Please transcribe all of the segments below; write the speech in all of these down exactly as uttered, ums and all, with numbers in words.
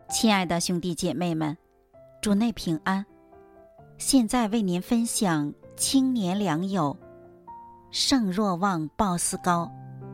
亲爱的兄弟姐妹们，主内平安。现在为您分享青年良友，圣若望鲍斯高。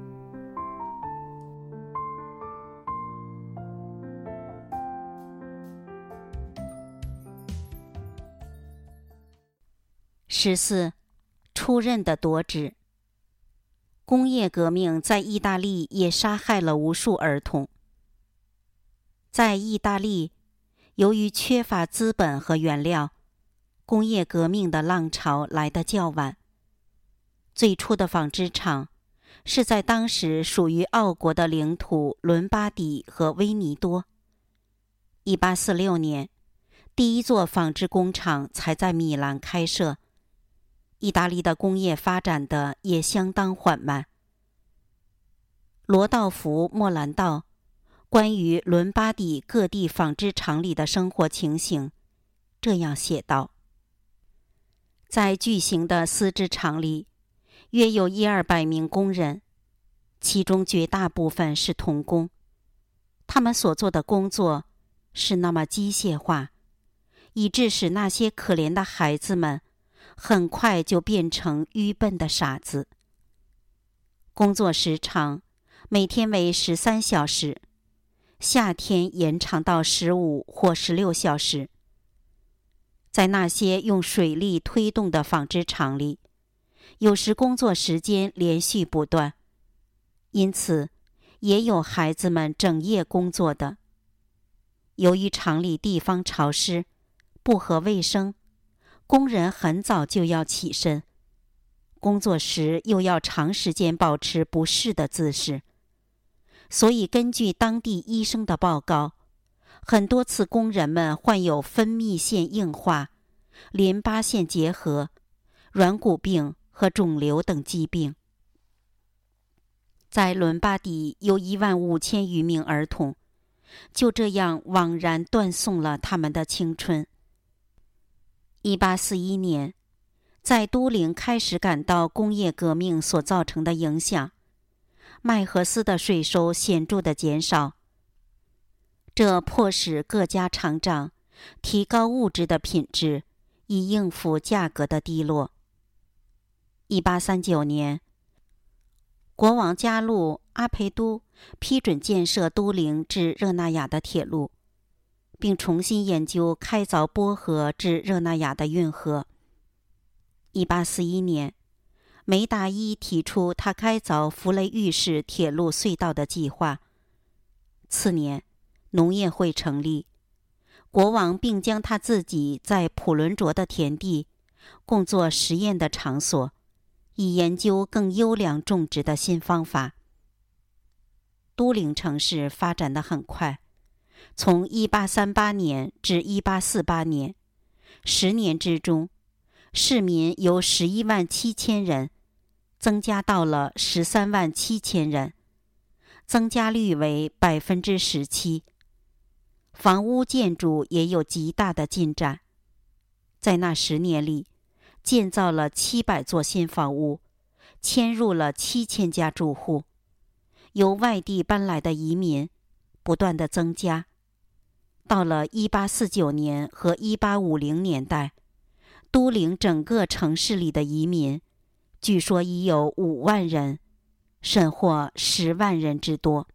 十四，出任的夺职。工业革命在意大利也杀害了无数儿童。在意大利，由于缺乏资本和原料，工业革命的浪潮来得较晚。最初的纺织厂是在当时属于奥国的领土伦巴底和威尼多。一八四六年，第一座纺织工厂才在米兰开设。意大利的工业发展的也相当缓慢。罗道夫·莫兰道关于伦巴底各地纺织厂里的生活情形这样写道：在巨型的丝织厂里，约有一二百名工人，其中绝大部分是童工。他们所做的工作是那么机械化，以致使那些可怜的孩子们很快就变成愚笨的傻子。工作时长每天为十三小时，夏天延长到十五或十六小时。在那些用水力推动的纺织厂里，有时工作时间连续不断，因此也有孩子们整夜工作的。由于厂里地方潮湿，不合卫生，工人很早就要起身，工作时又要长时间保持不适的姿势。所以根据当地医生的报告，很多次工人们患有分泌腺硬化、淋巴腺结核、软骨病和肿瘤等疾病。在伦巴底有一万五千余名儿童，就这样枉然断送了他们的青春。一八四一年，在都灵开始感到工业革命所造成的影响，麦荷斯的税收显著地减少，这迫使各家厂长提高物质的品质，以应付价格的低落。一八三九年，国王加禄阿培都批准建设都灵至热那亚的铁路，并重新研究开凿波河至热那亚的运河。一八四一年，梅达伊提出他开凿弗雷玉式铁路隧道的计划。次年，农业会成立，国王并将他自己在普伦卓的田地供作实验的场所，以研究更优良种植的新方法。都灵城市发展得很快，从一八三八年至一八四八年，十年之中，市民由十一万七千人增加到了十三万七千人，增加率为百分之十七。房屋建筑也有极大的进展，在那十年里，建造了七百座新房屋，迁入了七千家住户。由外地搬来的移民不断的增加。到了一八四九年和一八五零年代，都灵整个城市里的移民据说已有五万人，甚或十万人之多。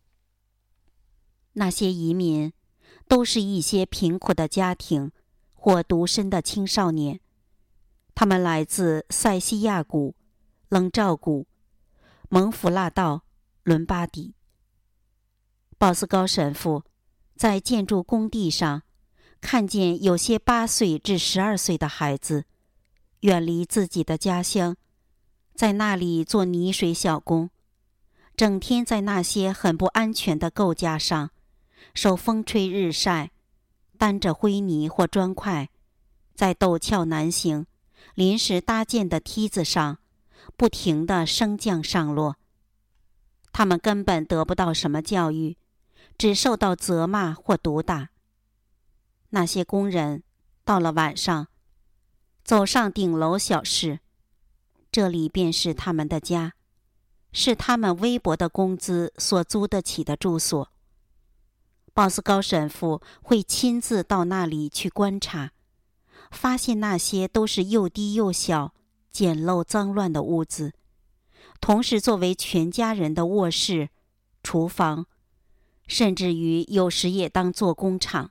那些移民都是一些贫苦的家庭或独身的青少年，他们来自塞西亚谷、冷照谷、蒙弗拉道、伦巴底。鲍斯高神父在建筑工地上看见有些八岁至十二岁的孩子远离自己的家乡，在那里做泥水小工，整天在那些很不安全的构架上受风吹日晒，担着灰泥或砖块，在陡峭难行、临时搭建的梯子上不停地升降上落。他们根本得不到什么教育，只受到责骂或毒打。那些工人到了晚上，走上顶楼小室，这里便是他们的家，是他们微薄的工资所租得起的住所。 鲍斯高神父会亲自到那里去观察，发现那些都是又低又小、简陋脏乱的屋子，同时作为全家人的卧室、厨房，甚至于有时也当作工厂。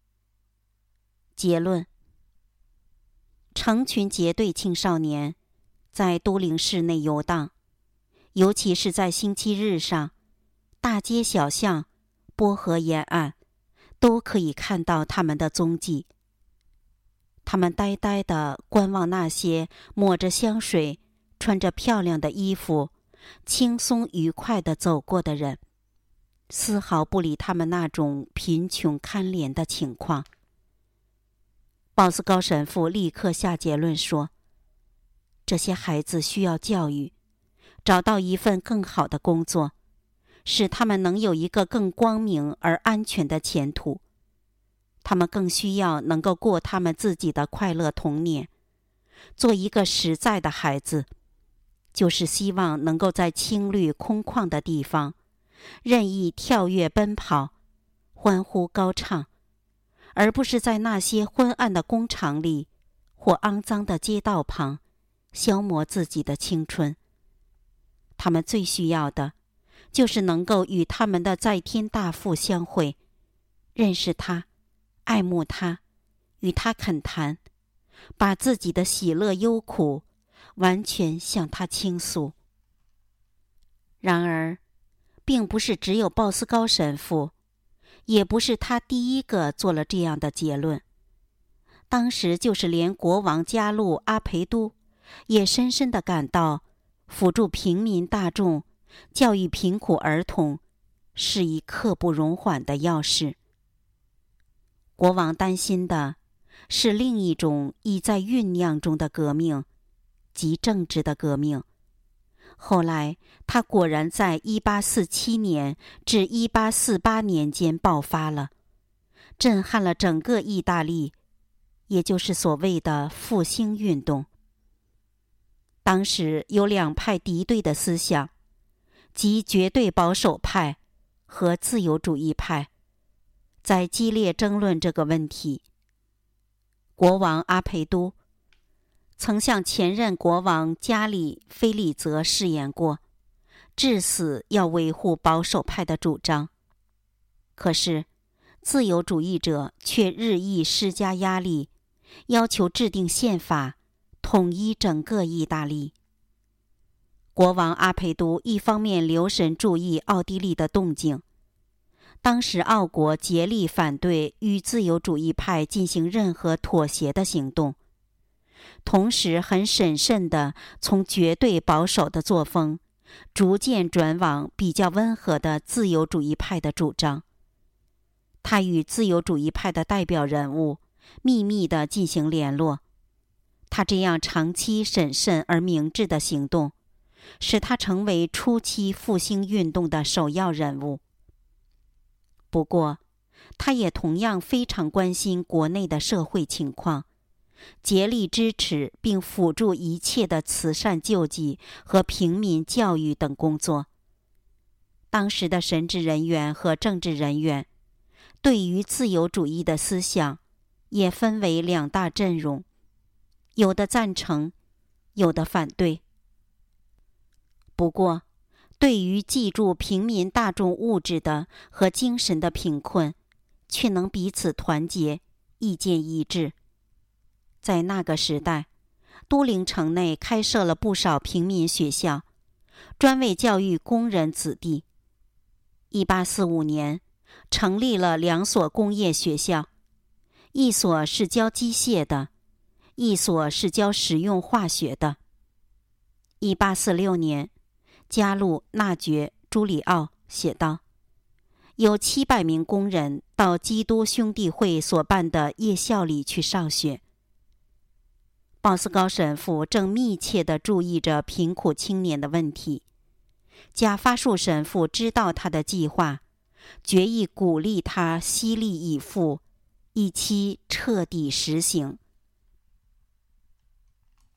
结论：成群结队青少年在都灵市内游荡，尤其是在星期日上，大街小巷、波河沿岸都可以看到他们的踪迹。他们呆呆地观望那些抹着香水、穿着漂亮的衣服、轻松愉快地走过的人，丝毫不理他们那种贫穷堪怜的情况。鲍斯高神父立刻下结论说，这些孩子需要教育，找到一份更好的工作，使他们能有一个更光明而安全的前途。他们更需要能够过他们自己的快乐童年，做一个实在的孩子，就是希望能够在青绿空旷的地方任意跳跃奔跑，欢呼高唱，而不是在那些昏暗的工厂里或肮脏的街道旁消磨自己的青春。他们最需要的就是能够与他们的在天大父相会，认识他，爱慕他，与他恳谈，把自己的喜乐忧苦完全向他倾诉。然而，并不是只有鲍斯高神父，也不是他第一个做了这样的结论。当时就是连国王加禄阿培都也深深地感到，辅助平民大众、教育贫苦儿童是一刻不容缓的要事。国王担心的是另一种已在酝酿中的革命，即政治的革命。后来，它果然在一八四七年至一八四八年间爆发了，震撼了整个意大利，也就是所谓的复兴运动。当时有两派敌对的思想，即绝对保守派和自由主义派，在激烈争论这个问题。国王阿培都曾向前任国王加里菲利泽誓言过，至死要维护保守派的主张。可是，自由主义者却日益施加压力，要求制定宪法，统一整个意大利。国王阿培都一方面留神注意奥地利的动静，当时奥国竭力反对与自由主义派进行任何妥协的行动，同时很审慎地从绝对保守的作风逐渐转往比较温和的自由主义派的主张。他与自由主义派的代表人物秘密地进行联络。他这样长期审慎而明智的行动，使他成为初期复兴运动的首要人物。不过，他也同样非常关心国内的社会情况，竭力支持并辅助一切的慈善救济和平民教育等工作。当时的神职人员和政治人员对于自由主义的思想也分为两大阵容，有的赞成，有的反对。不过，对于记住平民大众物质的和精神的贫困，却能彼此团结，意见一致。在那个时代，都灵城内开设了不少平民学校，专为教育工人子弟。一八四五年，成立了两所工业学校，一所是教机械的，一所是教实用化学的。一八四六年，加禄纳爵朱里奥写道，有七百名工人到基督兄弟会所办的夜校里去上学。鲍斯高神父正密切地注意着贫苦青年的问题。贾发树神父知道他的计划，决意鼓励他悉力以赴，以期彻底实行。